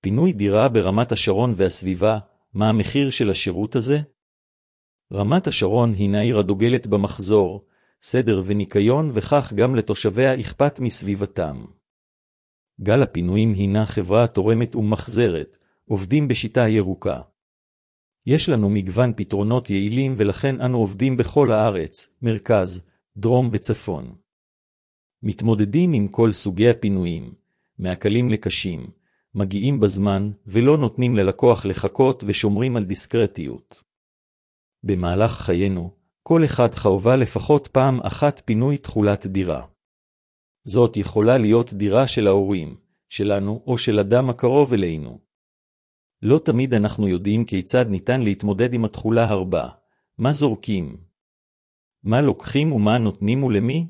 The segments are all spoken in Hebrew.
פינוי דירה ברמת השרון והסביבה, מה המחיר של השירות הזה? רמת השרון הינה עיר הדוגלת במחזור, סדר וניקיון, וכך גם לתושביה אכפת מסביבתם. גל הפינויים הינה חברה תורמת ומחזרת, עובדים בשיטה ירוקה. יש לנו מגוון פתרונות יעילים ולכן אנו עובדים בכל הארץ, מרכז, דרום וצפון. מתמודדים עם כל סוגי הפינויים, מהקלים לקשים, מגיעים בזמן ולא נותנים ללקוח לחכות ושומרים על דיסקרטיות. במהלך חיינו, כל אחד חווה לפחות פעם אחת פינוי תכולת דירה. זאת יכולה להיות דירה של ההורים, שלנו או של אדם הקרוב אלינו. לא תמיד אנחנו יודעים כיצד ניתן להתמודד עם התכולה הרבה, מה זורקים, מה לוקחים ומה נותנים ולמי?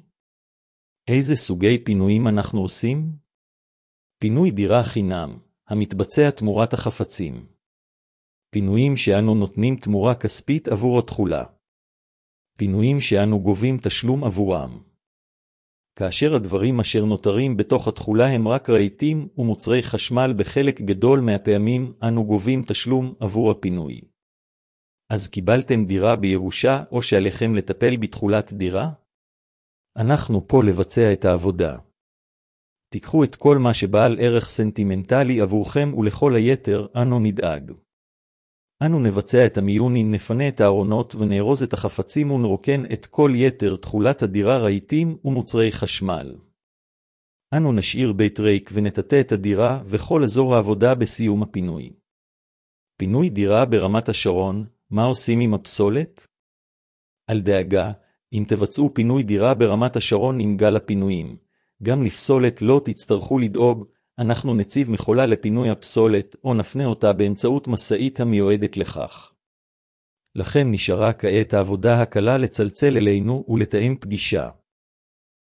איזה סוגי פינויים אנחנו עושים? פינוי דירה חינם, המתבצע תמורת החפצים. פינויים שאנו נותנים תמורה כספית עבור התכולה. פינויים שאנו גובים תשלום עבורם. כאשר הדברים אשר נותרים בתוך התכולה הם רק רהיטים ומוצרי חשמל, בחלק גדול מהפעמים אנו גובים תשלום עבור הפינוי. אז קיבלתם דירה בירושה או שעליכם לטפל בתכולת דירה? אנחנו פה לבצע את העבודה. תיקחו את כל מה שבעל ערך סנטימנטלי עבורכם ולכל היתר אנו נדאג. אנו נבצע את המיונים, נפנה את הארונות ונארוז את החפצים ונרוקן את כל יתר תכולת הדירה, רהיטים ומוצרי חשמל. אנו נשאיר בית ריק ונטטה את הדירה וכל אזור העבודה בסיום הפינוי. פינוי דירה ברמת השרון, מה עושים עם הפסולת? אל דאגה, אם תבצעו פינוי דירה ברמת השרון עם גל הפינויים, גם לפסולת לא תצטרכו לדאוג, אנחנו נציב מכולה לפינוי הפסולת או נפנה אותה באמצעות מסעית המיועדת לכך. לכן נשארה כעת העבודה הקלה לצלצל אלינו ולתאם פגישה.